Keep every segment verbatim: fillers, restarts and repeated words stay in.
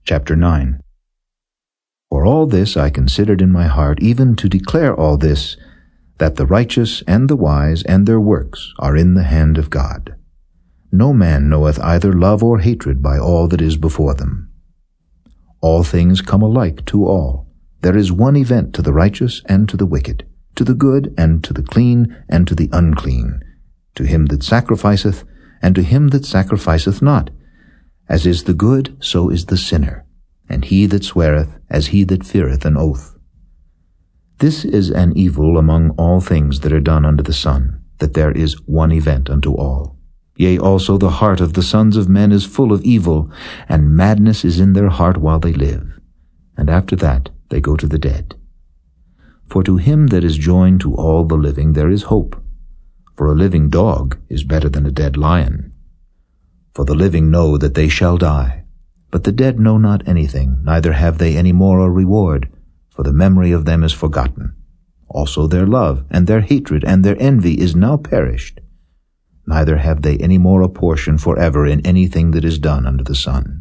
Chapter nine. For all this I considered in my heart, even to declare all this, that the righteous and the wise and their works are in the hand of God. No man knoweth either love or hatred by all that is before them. All things come alike to all. There is one event to the righteous and to the wicked, to the good and to the clean and to the unclean, to him that sacrificeth and to him that sacrificeth not. As is the good, so is the sinner, and he that sweareth, as he that feareth an oath. This is an evil among all things that are done under the sun, that there is one event unto all. Yea, also the heart of the sons of men is full of evil, and madness is in their heart while they live, and after that they go to the dead. For to him that is joined to all the living there is hope. For a living dog is better than a dead lion. For the living know that they shall die, but the dead know not anything, neither have they any more a reward, for the memory of them is forgotten. Also their love, and their hatred, and their envy is now perished. Neither have they any more a portion forever in anything that is done under the sun.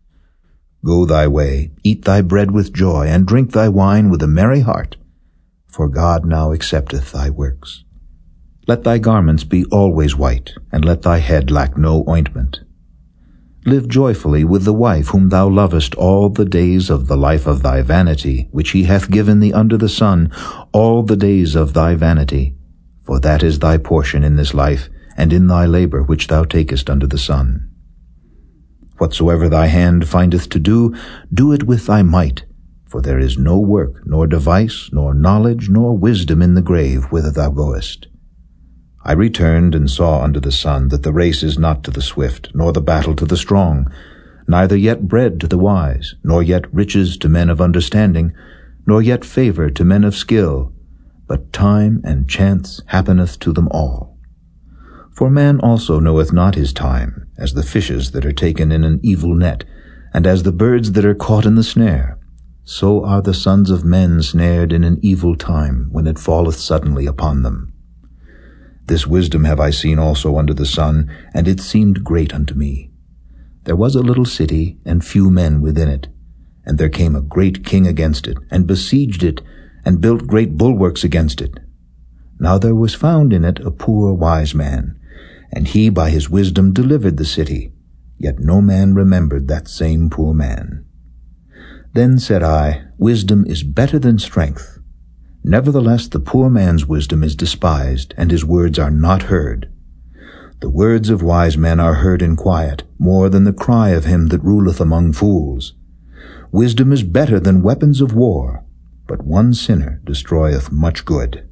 Go thy way, eat thy bread with joy, and drink thy wine with a merry heart, for God now accepteth thy works. Let thy garments be always white, and let thy head lack no ointment. Live joyfully with the wife whom thou lovest all the days of the life of thy vanity, which he hath given thee under the sun, all the days of thy vanity. For that is thy portion in this life, and in thy labor which thou takest under the sun. Whatsoever thy hand findeth to do, do it with thy might, for there is no work, nor device, nor knowledge, nor wisdom in the grave whither thou goest. I returned and saw under the sun that the race is not to the swift, nor the battle to the strong, neither yet bread to the wise, nor yet riches to men of understanding, nor yet favor to men of skill, but time and chance happeneth to them all. For man also knoweth not his time, as the fishes that are taken in an evil net, and as the birds that are caught in the snare. So are the sons of men snared in an evil time, when it falleth suddenly upon them. This wisdom have I seen also under the sun, and it seemed great unto me. There was a little city, and few men within it. And there came a great king against it, and besieged it, and built great bulwarks against it. Now there was found in it a poor wise man, and he by his wisdom delivered the city, yet no man remembered that same poor man. Then said I, Wisdom is better than strength. Nevertheless the poor man's wisdom is despised, and his words are not heard. The words of wise men are heard in quiet, more than the cry of him that ruleth among fools. Wisdom is better than weapons of war, but one sinner destroyeth much good.